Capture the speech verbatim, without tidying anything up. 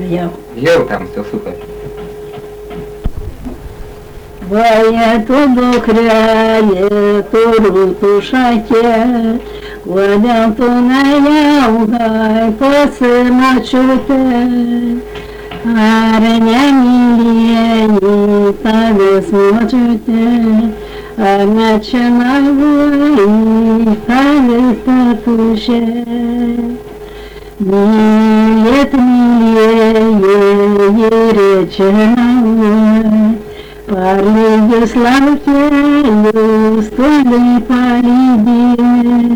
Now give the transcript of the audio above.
Eu. Eu там, все супер. Вая тудо кряе, туру тушаке, Валя туная угай, посыма чуте, Ареня милие, не так смотрите, А начина вой, так татуше. Милет милее, еречена, Парли славке, столы полиди,